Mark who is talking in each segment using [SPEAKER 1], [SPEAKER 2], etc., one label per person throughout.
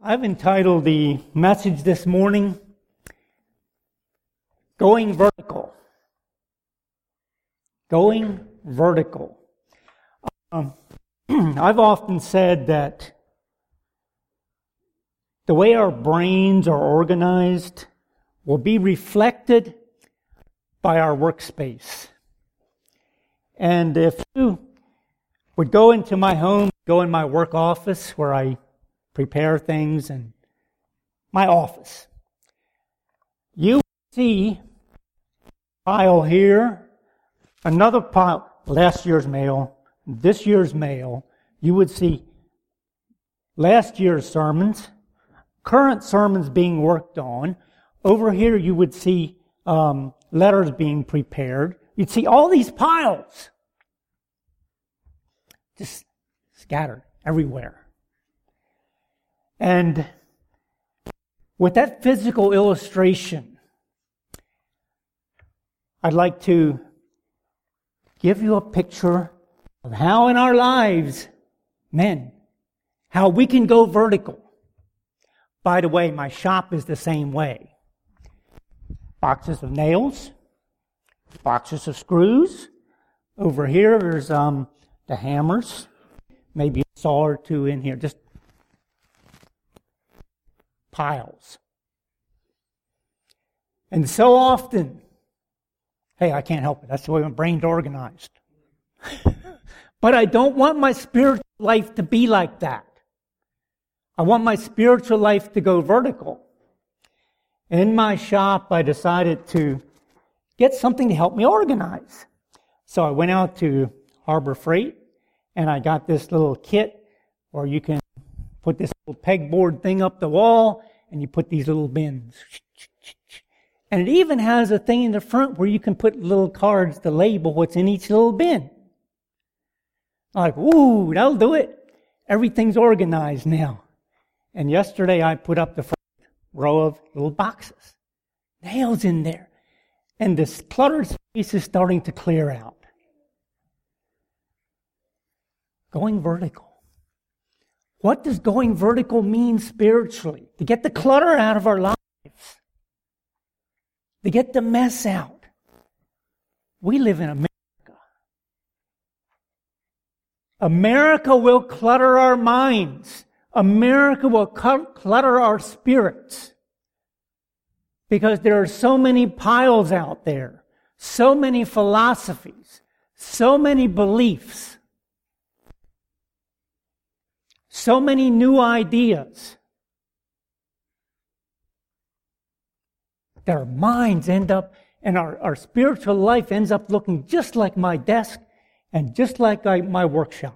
[SPEAKER 1] I've entitled the message this morning, Going Vertical. Going Vertical. I've often said that the way our brains are organized will be reflected by our workspace. And if you would go into my home, go in my work office where I prepare things, and my office, you see a pile here, another pile, last year's mail, this year's mail. You would see last year's sermons, current sermons being worked on. Over here you would see letters being prepared. You'd see all these piles just scattered everywhere. And with that physical illustration, I'd like to give you a picture of how in our lives, men, how we can go vertical. By the way, my shop is the same way. Boxes of nails, boxes of screws. Over here, there's the hammers, maybe a saw or two in here, just piles. And so often, hey, I can't help it. That's the way my brain's organized. But I don't want my spiritual life to be like that. I want my spiritual life to go vertical. In my shop, I decided to get something to help me organize. So I went out to Harbor Freight, and I got this little kit where you can put this little pegboard thing up the wall, and you put these little bins. And it even has a thing in the front where you can put little cards to label what's in each little bin. I'm like, ooh, that'll do it. Everything's organized now. And yesterday I put up the first row of little boxes. Nails in there. And this cluttered space is starting to clear out. Going vertical. What does going vertical mean spiritually? To get the clutter out of our lives. To get the mess out. We live in America. America will clutter our minds. America will clutter our spirits. Because there are so many piles out there. So many philosophies. So many beliefs. So many new ideas that our minds end up, and our spiritual life ends up looking just like my desk and just like my workshop.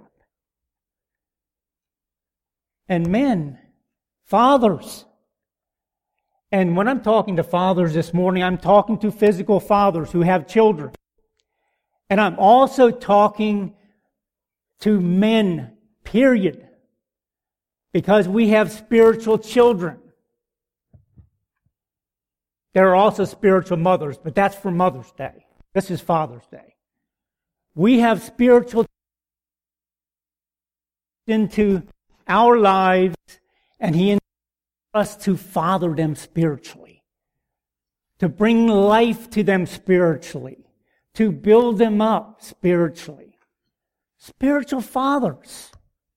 [SPEAKER 1] And men, fathers, and when I'm talking to fathers this morning, I'm talking to physical fathers who have children. And I'm also talking to men, period. Because we have spiritual children. There are also spiritual mothers, but that's for Mother's Day. This is Father's Day. We have spiritual into our lives, and He invites us to father them spiritually, to bring life to them spiritually, to build them up spiritually. Spiritual fathers.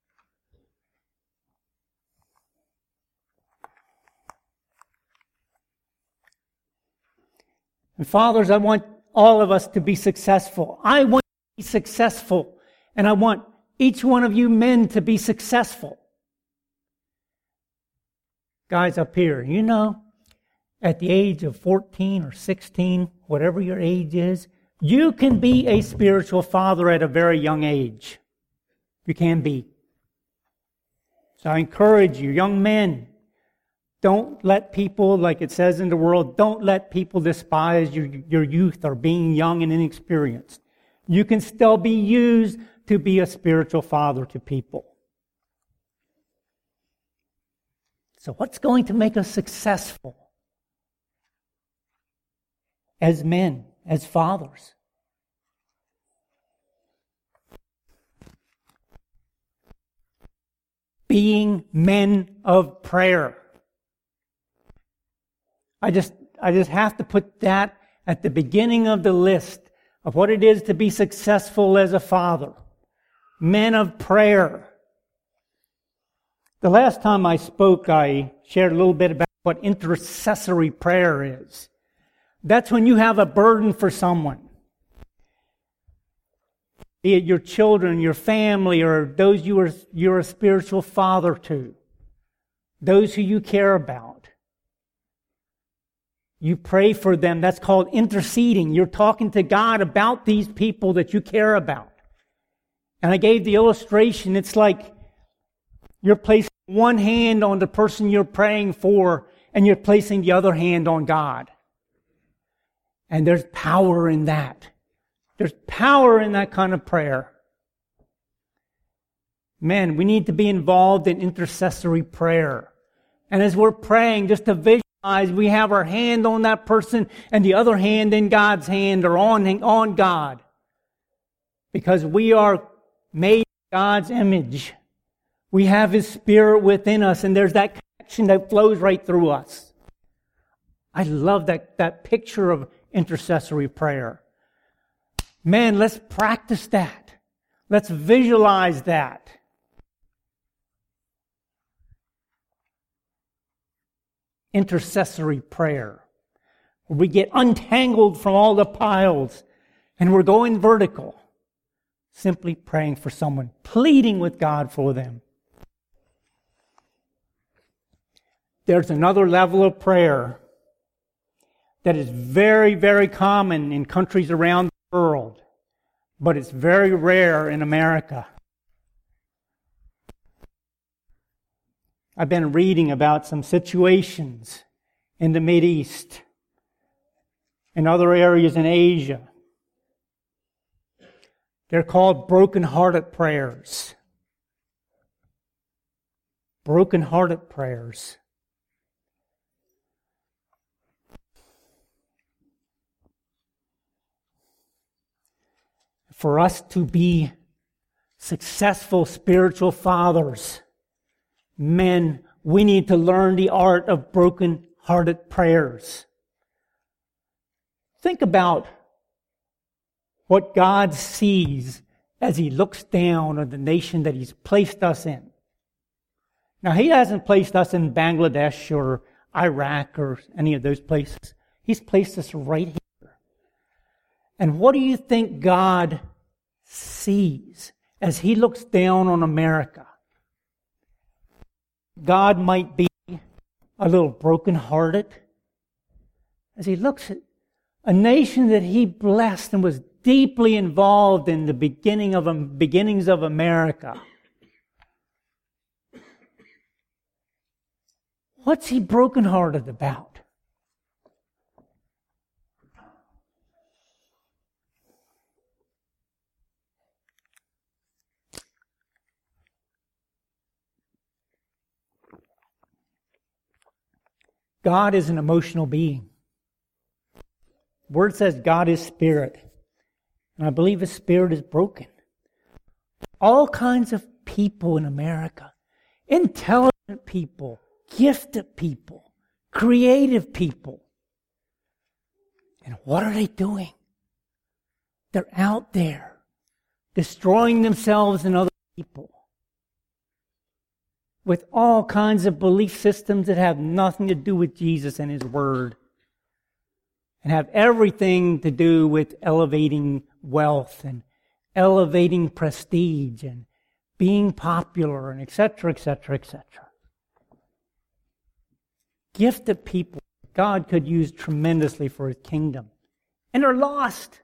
[SPEAKER 1] And fathers, I want all of us to be successful. I want to be successful. And I want each one of you men to be successful. Guys up here, you know, at the age of 14 or 16, whatever your age is, you can be a spiritual father at a very young age. You can be. So I encourage you, young men, don't let people, like it says in the world, don't let people despise your youth or being young and inexperienced. You can still be used to be a spiritual father to people. So what's going to make us successful as men, as fathers? being men of prayer. I just have to put that at the beginning of the list of what it is to be successful as a father. Men of prayer. The last time I spoke, I shared a little bit about what intercessory prayer is. That's when you have a burden for someone. Be it your children, your family, or those you're a spiritual father to. Those who you care about. You pray for them. That's called interceding. You're talking to God about these people that you care about. And I gave the illustration. It's like you're placing one hand on the person you're praying for, and you're placing the other hand on God. And there's power in that. There's power in that kind of prayer. Men, we need to be involved in intercessory prayer. And as we're praying, just to visualize, we have our hand on that person and the other hand in God's hand or on God. Because we are made in God's image. We have His Spirit within us, and there's that connection that flows right through us. I love that picture of intercessory prayer. Man, let's practice that. Let's visualize that. Intercessory prayer. Where we get untangled from all the piles and we're going vertical. Simply praying for someone, pleading with God for them. There's another level of prayer that is very, very common in countries around the world, but it's very rare in America. I've been reading about some situations in the Mideast and other areas in Asia. They're called broken-hearted prayers. Broken-hearted prayers. For us to be successful spiritual fathers, men, we need to learn the art of broken-hearted prayers. Think about what God sees as He looks down on the nation that He's placed us in. Now, He hasn't placed us in Bangladesh or Iraq or any of those places. He's placed us right here. And what do you think God sees as He looks down on America? God might be a little brokenhearted as He looks at a nation that He blessed and was deeply involved in the beginnings of America. What's He brokenhearted about? God is an emotional being. The Word says God is spirit. And I believe His spirit is broken. All kinds of people in America. Intelligent people. Gifted people. Creative people. And what are they doing? They're out there. Destroying themselves and other people. With all kinds of belief systems that have nothing to do with Jesus and His Word. And have everything to do with elevating wealth and elevating prestige and being popular and etc., etc., etc. Gifted people God could use tremendously for His kingdom. And they're lost.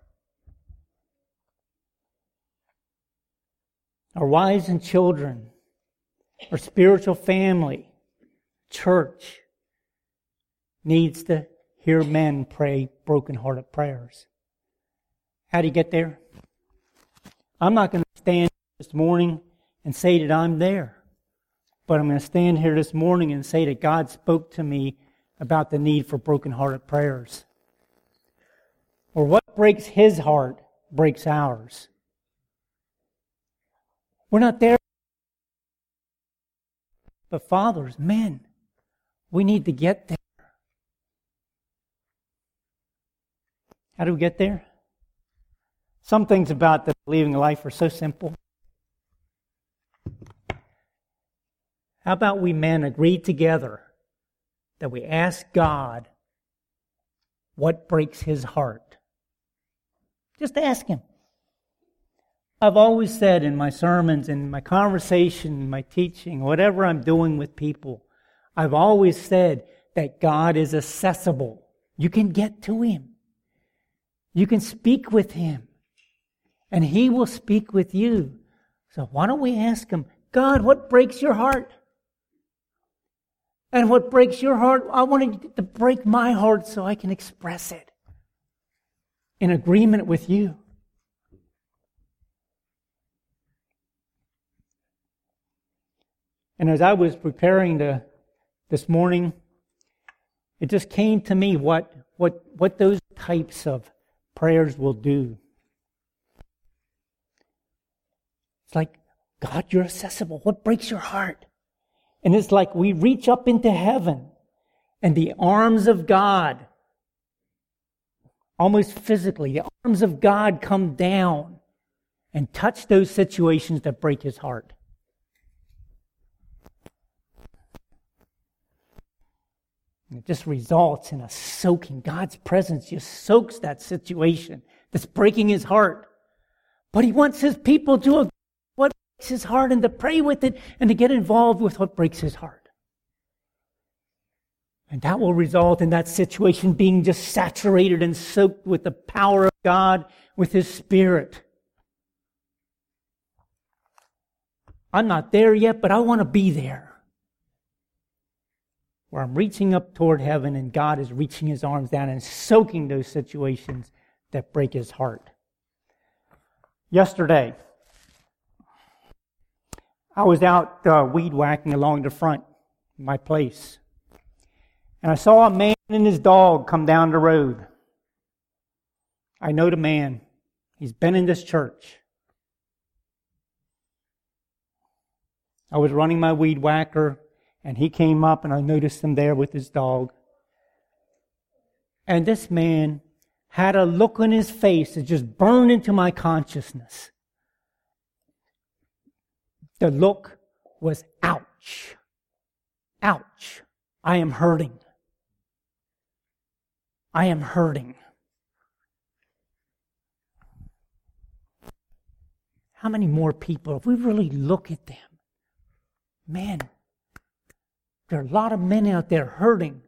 [SPEAKER 1] Our wives and children, our spiritual family, church, needs to hear men pray broken-hearted prayers. How do you get there? I'm not going to stand this morning and say that I'm there. But I'm going to stand here this morning and say that God spoke to me about the need for broken-hearted prayers. Or what breaks His heart breaks ours. We're not there But fathers, men, we need to get there. How do we get there? Some things about the believing life are so simple. How about we men agree together that we ask God what breaks His heart? Just ask Him. I've always said in my sermons, in my conversation, in my teaching, whatever I'm doing with people, I've always said that God is accessible. You can get to Him. You can speak with Him. And He will speak with you. So why don't we ask Him, God, what breaks your heart? And what breaks your heart, I want it to break my heart so I can express it in agreement with you. And as I was preparing this morning, it just came to me what those types of prayers will do. It's like, God, you're accessible. What breaks your heart? And it's like we reach up into heaven and the arms of God, almost physically, the arms of God come down and touch those situations that break His heart. And it just results in a soaking. God's presence just soaks that situation that's breaking His heart. But He wants His people to agree what breaks His heart and to pray with it and to get involved with what breaks His heart. And that will result in that situation being just saturated and soaked with the power of God, with His Spirit. I'm not there yet, but I want to be there. Where I'm reaching up toward heaven and God is reaching His arms down and soaking those situations that break His heart. Yesterday, I was out weed whacking along the front of my place. And I saw a man and his dog come down the road. I know the man. He's been in this church. I was running my weed whacker, and he came up, and I noticed him there with his dog. And this man had a look on his face that just burned into my consciousness. The look was, ouch. Ouch. I am hurting. I am hurting. How many more people, if we really look at them, man, there are a lot of men out there hurting.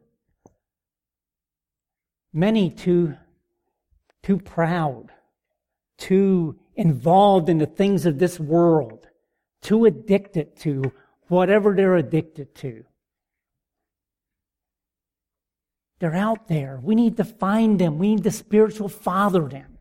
[SPEAKER 1] Many too proud, too involved in the things of this world, too addicted to whatever they're addicted to. They're out there. We need to find them. We need to spiritual father them.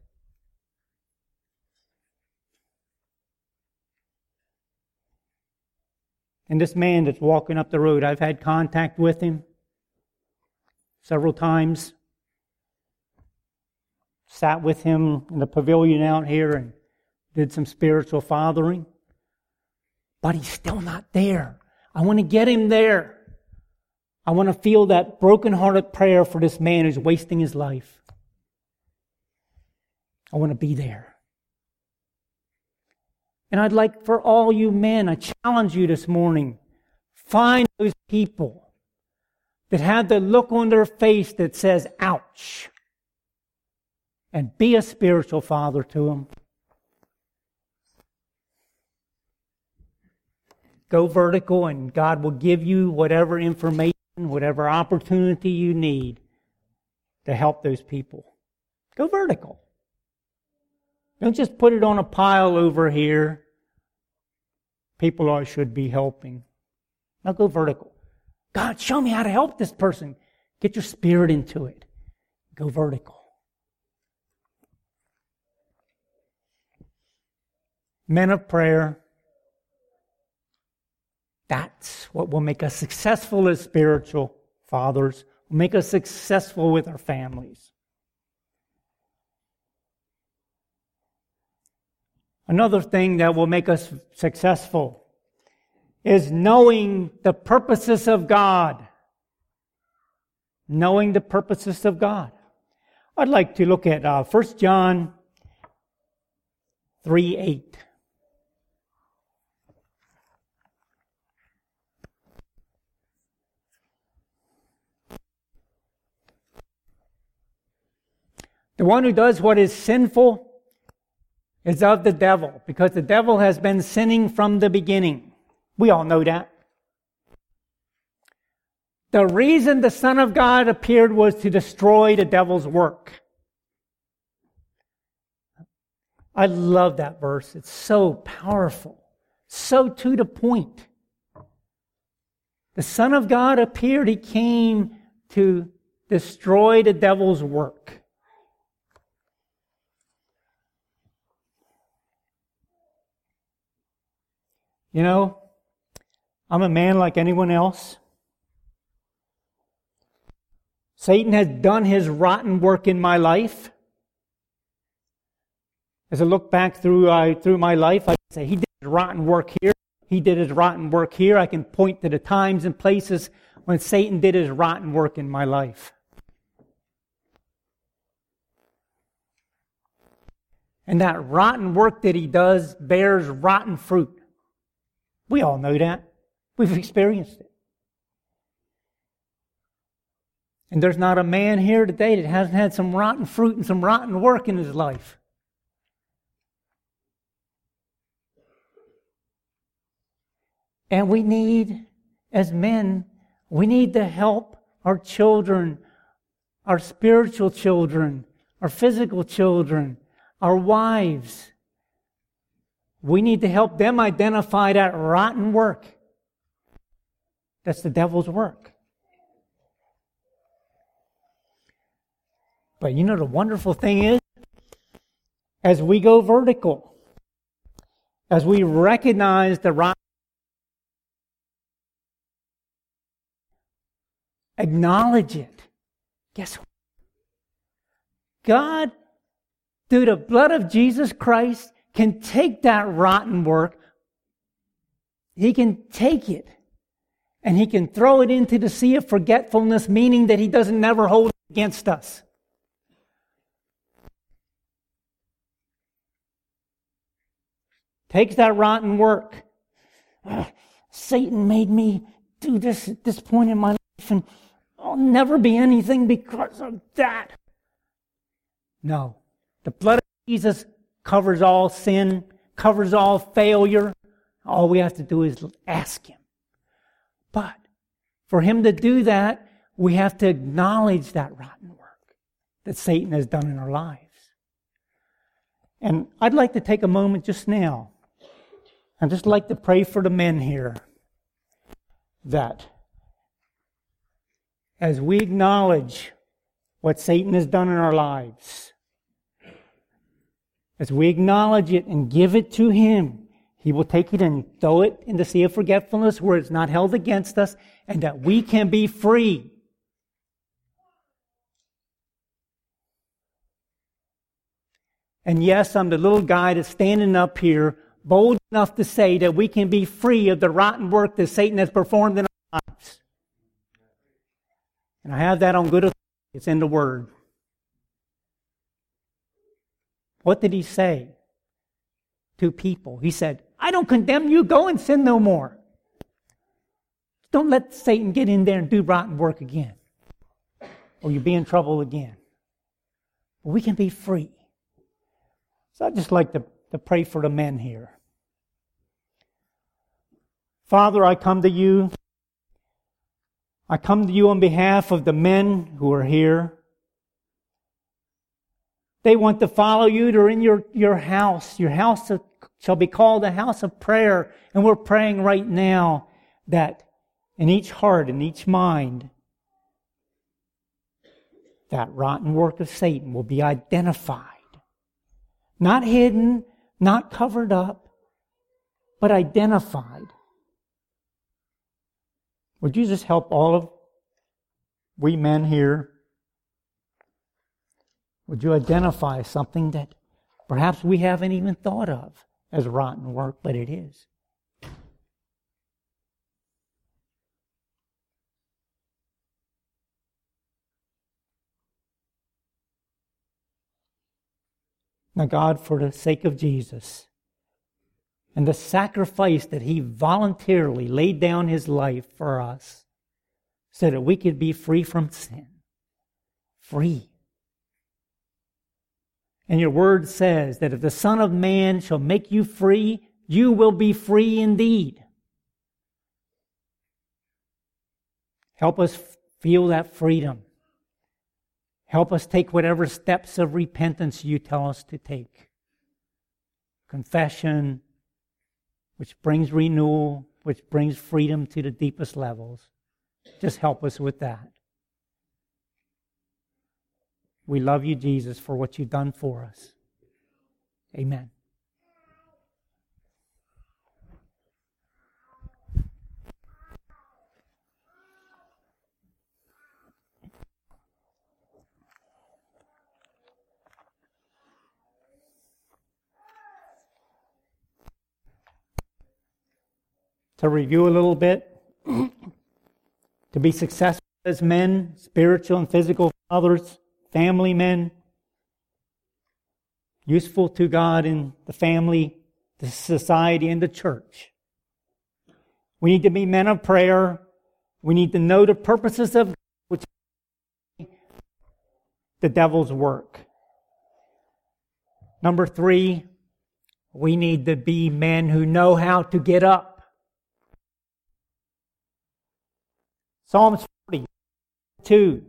[SPEAKER 1] And this man that's walking up the road, I've had contact with him several times. Sat with him in the pavilion out here and did some spiritual fathering. But he's still not there. I want to get him there. I want to feel that broken-hearted prayer for this man who's wasting his life. I want to be there. And I'd like for all you men, I challenge you this morning, find those people that have the look on their face that says, ouch. And be a spiritual father to them. Go vertical and God will give you whatever information, whatever opportunity you need to help those people. Go vertical. Don't just put it on a pile over here. People I should be helping. Now go vertical. God, show me how to help this person. Get your spirit into it. Go vertical. Men of prayer. That's what will make us successful as spiritual fathers. Will make us successful with our families. Another thing that will make us successful is knowing the purposes of God. Knowing the purposes of God. I'd like to look at 1 John 3:8. The one who does what is sinful is of the devil, because the devil has been sinning from the beginning. We all know that. The reason the Son of God appeared was to destroy the devil's work. I love that verse. It's so powerful, so to the point. The Son of God appeared. He came to destroy the devil's work. You know, I'm a man like anyone else. Satan has done his rotten work in my life. As I look back through my life, I can say, he did his rotten work here. He did his rotten work here. I can point to the times and places when Satan did his rotten work in my life. And that rotten work that he does bears rotten fruit. We all know that. We've experienced it. And there's not a man here today that hasn't had some rotten fruit and some rotten work in his life. And we need, as men, we need to help our children, our spiritual children, our physical children, our wives. We need to help them identify that rotten work. That's the devil's work. But you know the wonderful thing is, as we go vertical, as we recognize the rotten, acknowledge it, guess what? God, through the blood of Jesus Christ, can take that rotten work, He can take it, and He can throw it into the sea of forgetfulness, meaning that He doesn't never hold it against us. Takes that rotten work. Satan made me do this at this point in my life, and I'll never be anything because of that. No. The blood of Jesus covers all sin, covers all failure. All we have to do is ask Him. But for Him to do that, we have to acknowledge that rotten work that Satan has done in our lives. And I'd like to take a moment just now. I'd just like to pray for the men here that as we acknowledge what Satan has done in our lives, as we acknowledge it and give it to Him, He will take it and throw it in the sea of forgetfulness where it's not held against us, and that we can be free. And yes, I'm the little guy that's standing up here, bold enough to say that we can be free of the rotten work that Satan has performed in our lives. And I have that on good authority. It's in the Word. What did He say to people? He said, I don't condemn you. Go and sin no more. Don't let Satan get in there and do rotten work again, or you'll be in trouble again. But we can be free. So I'd just like to pray for the men here. Father, I come to You. I come to You on behalf of the men who are here. They want to follow You. They're in your house. Your house shall be called a house of prayer. And we're praying right now that in each heart, in each mind, that rotten work of Satan will be identified. Not hidden, not covered up, but identified. Would You just help all of we men here? Would You identify something that perhaps we haven't even thought of as rotten work, but it is? Now, God, for the sake of Jesus and the sacrifice that He voluntarily laid down His life for us so that we could be free from sin. Free. And your word says that if the Son of Man shall make you free, you will be free indeed. Help us feel that freedom. Help us take whatever steps of repentance you tell us to take. Confession, which brings renewal, which brings freedom to the deepest levels. Just help us with that. We love you, Jesus, for what you've done for us. Amen. To review a little bit, to be successful as men, spiritual and physical fathers, family men, useful to God in the family, the society, and the church. We need to be men of prayer. We need to know the purposes of which the devil's work. Number 3, we need to be men who know how to get up. Psalms 42.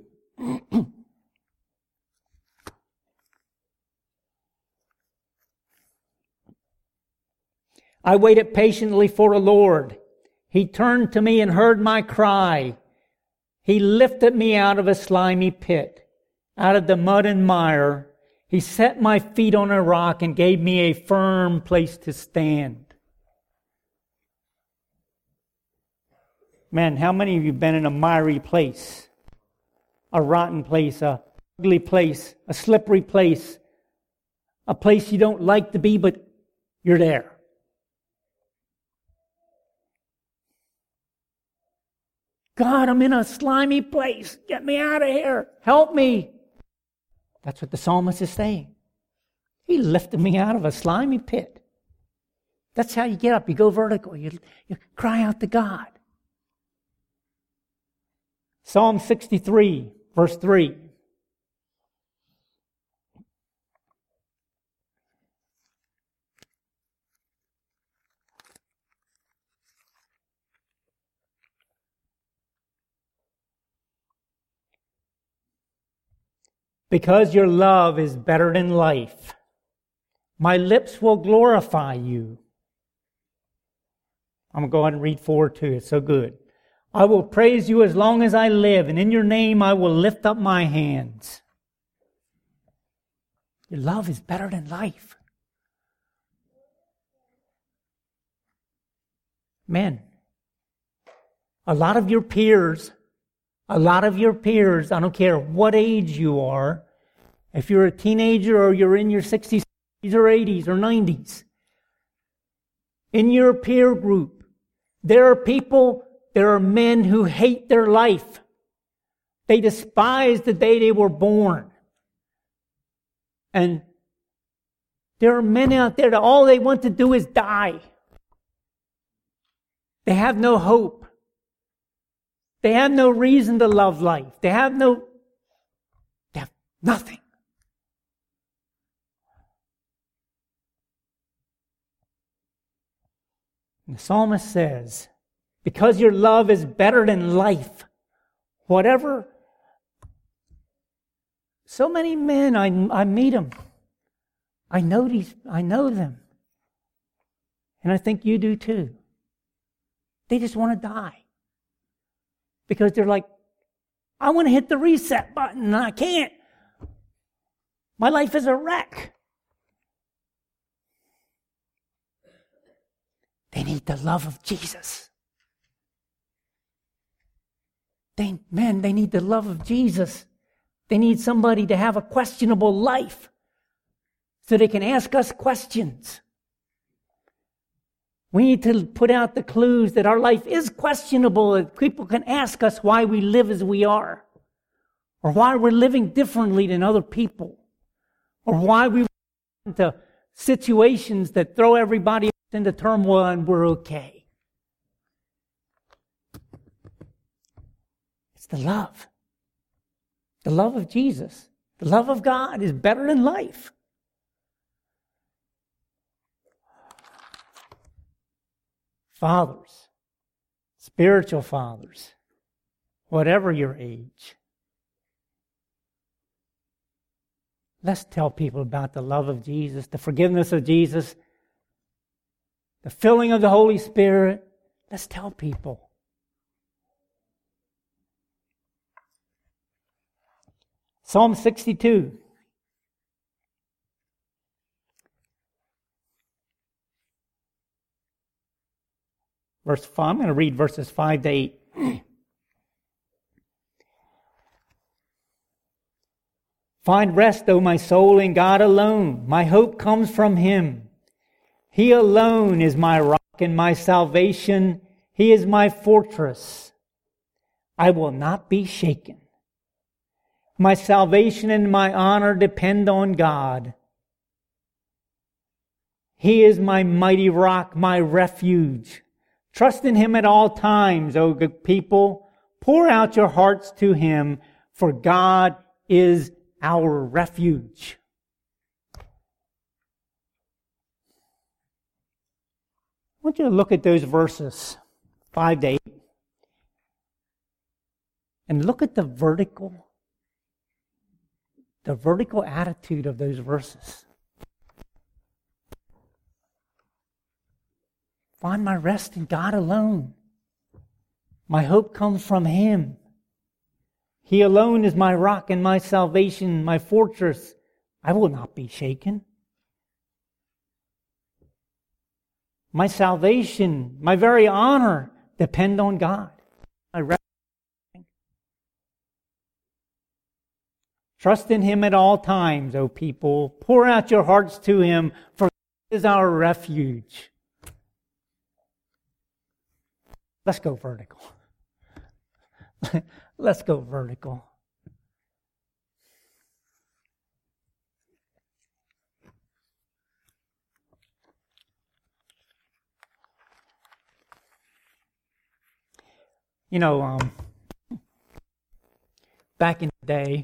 [SPEAKER 1] I waited patiently for the Lord. He turned to me and heard my cry. He lifted me out of a slimy pit, out of the mud and mire. He set my feet on a rock and gave me a firm place to stand. Man, how many of you have been in a miry place? A rotten place, a ugly place, a slippery place, a place you don't like to be, but you're there. God, I'm in a slimy place. Get me out of here. Help me. That's what the psalmist is saying. He lifted me out of a slimy pit. That's how you get up. You go vertical. You cry out to God. Psalm 63, verse 3. Because your love is better than life, my lips will glorify you. I'm going to go ahead and read forward too. It's so good. I will praise you as long as I live, and in your name I will lift up my hands. Your love is better than life. Men, a lot of your peers, I don't care what age you are, if you're a teenager or you're in your 60s or 80s or 90s, in your peer group, there are men who hate their life. They despise the day they were born. And there are men out there that all they want to do is die. They have no hope. They have no reason to love life. They have nothing. And the psalmist says, because your love is better than life, whatever. So many men, I meet them. I know them. And I think you do too. They just want to die. Because they're like, I want to hit the reset button and I can't. My life is a wreck. They need the love of Jesus. They need the love of Jesus. They need somebody to have a questionable life so they can ask us questions. We need to put out the clues that our life is questionable, that people can ask us why we live as we are, or why we're living differently than other people, or why we into situations that throw everybody into turmoil and we're okay. It's the love. The love of Jesus. The love of God is better than life. Fathers, spiritual fathers, whatever your age, let's tell people about the love of Jesus, the forgiveness of Jesus, the filling of the Holy Spirit. Let's tell people. Psalm 62. Verse 5. I'm going to read verses 5 to 8. Find rest, O my soul, in God alone. My hope comes from Him. He alone is my rock and my salvation. He is my fortress. I will not be shaken. My salvation and my honor depend on God. He is my mighty rock, my refuge. Trust in Him at all times, O good people. Pour out your hearts to Him, for God is our refuge. I want you to look at those verses, 5 to 8, and look at the vertical attitude of those verses. Find my rest in God alone. My hope comes from Him. He alone is my rock and my salvation, my fortress. I will not be shaken. My salvation, my very honor depend on God. My rest. Trust in Him at all times, O people. Pour out your hearts to Him, for He is our refuge. Let's go vertical. Let's go vertical. You know, back in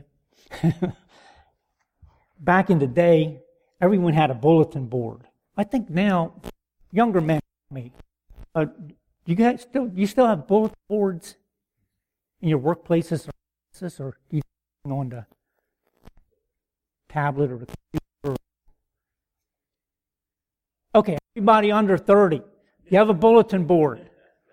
[SPEAKER 1] the day, everyone had a bulletin board. I think now, younger men like me, you still have bulletin boards in your workplaces, or you on the tablet or the computer? Okay, everybody under 30, you have a bulletin board.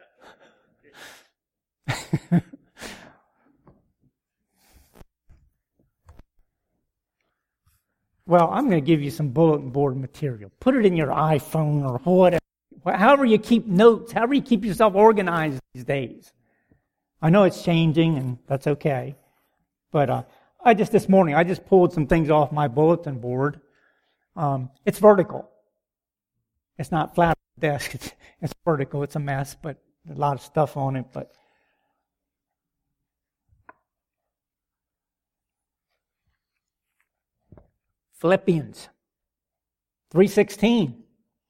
[SPEAKER 1] Well, I'm going to give you some bulletin board material. Put it in your iPhone or whatever. However you keep notes, however you keep yourself organized these days. I know it's changing, and that's okay. But this morning, I just pulled some things off my bulletin board. It's vertical. It's not flat on the desk. It's vertical. It's a mess, but there's a lot of stuff on it. But Philippians 3:16.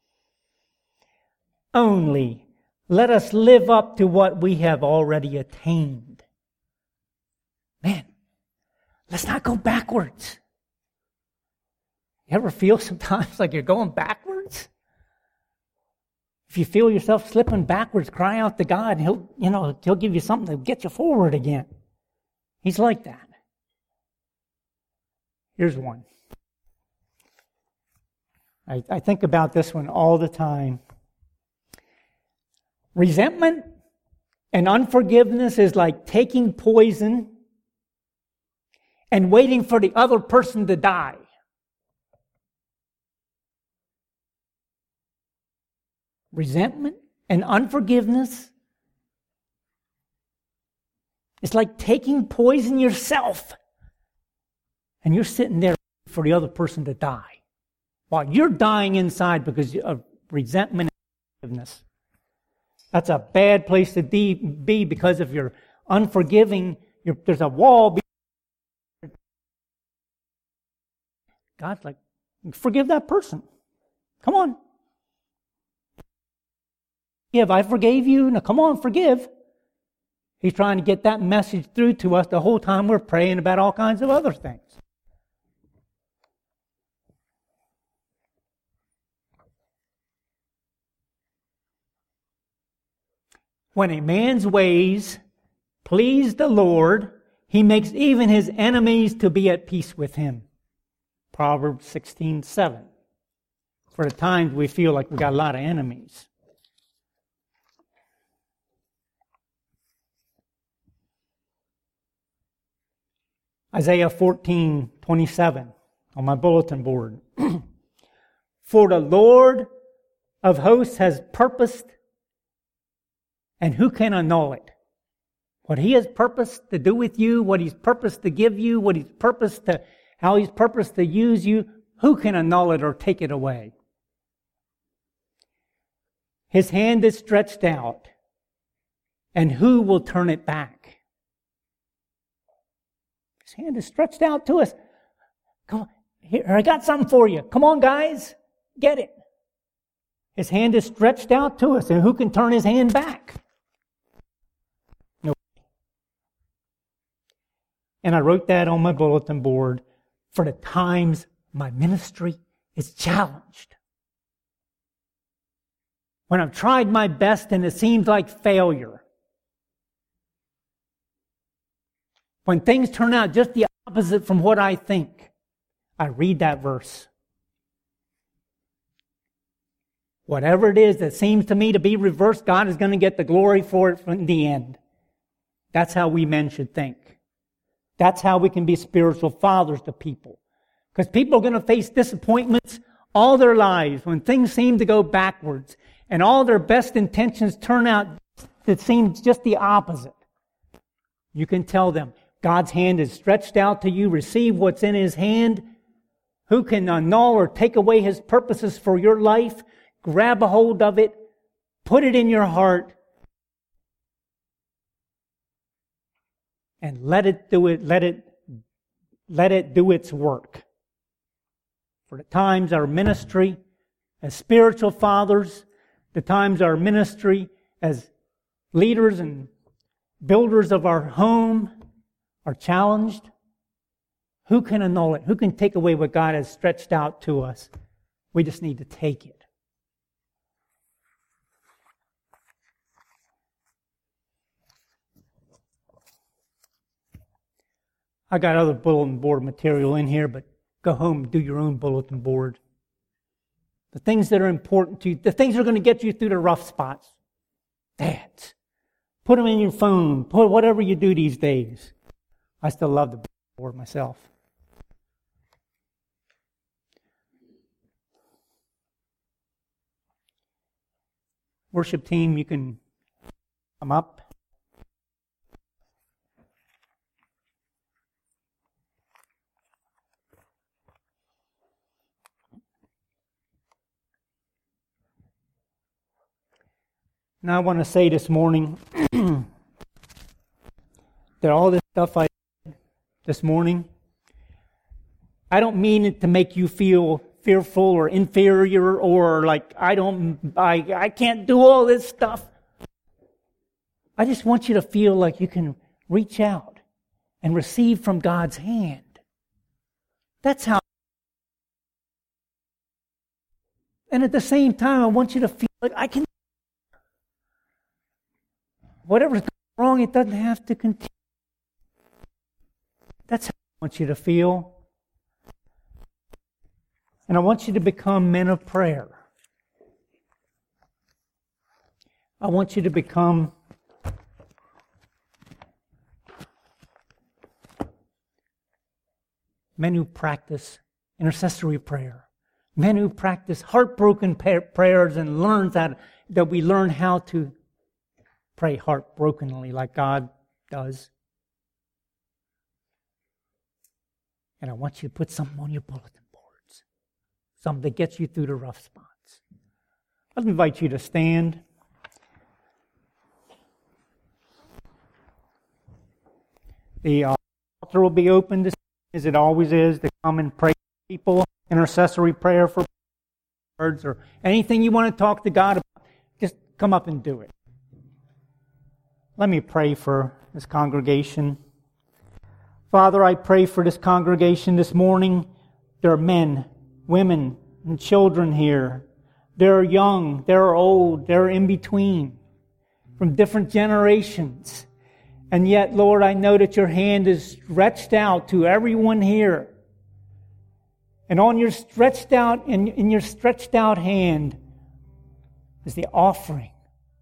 [SPEAKER 1] Only let us live up to what we have already attained. Man, let's not go backwards. You ever feel sometimes like you're going backwards? If you feel yourself slipping backwards, cry out to God, and He'll give you something to get you forward again. He's like that. Here's one. I think about this one all the time. Resentment and unforgiveness is like taking poison and waiting for the other person to die. Resentment and unforgiveness is like taking poison yourself, and you're sitting there for the other person to die while you're dying inside because of resentment and unforgiveness. That's a bad place to be because if you're unforgiving, there's a wall. God's like, Forgive that person. Come on. I forgave you. Now come on, forgive. He's trying to get that message through to us the whole time we're praying about all kinds of other things. When a man's ways please the Lord, he makes even his enemies to be at peace with him. Proverbs 16:7. For the times we feel like we got a lot of enemies. Isaiah 14:27 on my bulletin board. For the Lord of hosts has purposed, and who can annul it? What He has purposed to do with you, what He's purposed to give you, how He's purposed to use you, who can annul it or take it away? His hand is stretched out, and who will turn it back? His hand is stretched out to us. Come on, here, I got something for you. Come on, guys, get it. His hand is stretched out to us, and who can turn His hand back? Nobody. And I wrote that on my bulletin board for the times my ministry is challenged. When I've tried my best and it seems like failure. When things turn out just the opposite from what I think, I read that verse. Whatever it is that seems to me to be reversed, God is going to get the glory for it in the end. That's how we men should think. That's how we can be spiritual fathers to people. Because people are going to face disappointments all their lives when things seem to go backwards and all their best intentions turn out that seems just the opposite. You can tell them, God's hand is stretched out to you. Receive what's in His hand. Who can annul or take away His purposes for your life? Grab a hold of it. Put it in your heart. And let it do it. Let it do its work. For the times our ministry as spiritual fathers, the times our ministry as leaders and builders of our home are challenged. Who can annul it? Who can take away what God has stretched out to us? We just need to take it. I got other bulletin board material in here, but go home and do your own bulletin board. The things that are important to you, the things that are going to get you through the rough spots. Dads, put them in your phone. Put whatever you do these days. I still love the bulletin board myself. Worship team, you can come up. Now I want to say this morning that all this stuff I did this morning, I don't mean it to make you feel fearful or inferior or like I can't do all this stuff. I just want you to feel like you can reach out and receive from God's hand. That's how. And at the same time, I want you to feel like I can. Whatever's going wrong, it doesn't have to continue. That's how I want you to feel. And I want you to become men of prayer. I want you to become men who practice intercessory prayer. Men who practice heartbroken prayers and that we learn how to pray heartbrokenly like God does. And I want you to put something on your bulletin boards. Something that gets you through the rough spots. I'll invite you to stand. The altar will be open as it always is to come and pray for people. intercessory prayer for words or anything you want to talk to God about, just come up and do it. Let me pray for this congregation. Father, I pray for this congregation this morning. There are men, women, and children here. They're young, they're old, they're in between, from different generations. And yet, Lord, I know that your hand is stretched out to everyone here. And on your stretched out, in your stretched out hand is the offering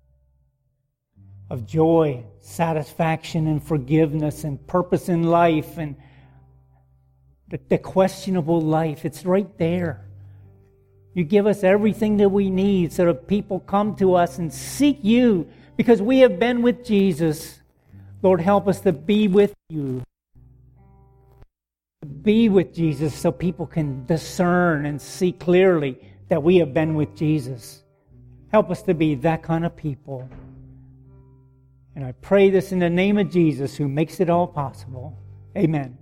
[SPEAKER 1] of joy, satisfaction, and forgiveness, and purpose in life, and the questionable life. It's right there. You give us everything that we need so that people come to us and seek you because we have been with Jesus. Lord, help us to be with you. Be with Jesus so people can discern and see clearly that we have been with Jesus. Help us to be that kind of people. And I pray this in the name of Jesus who makes it all possible. Amen.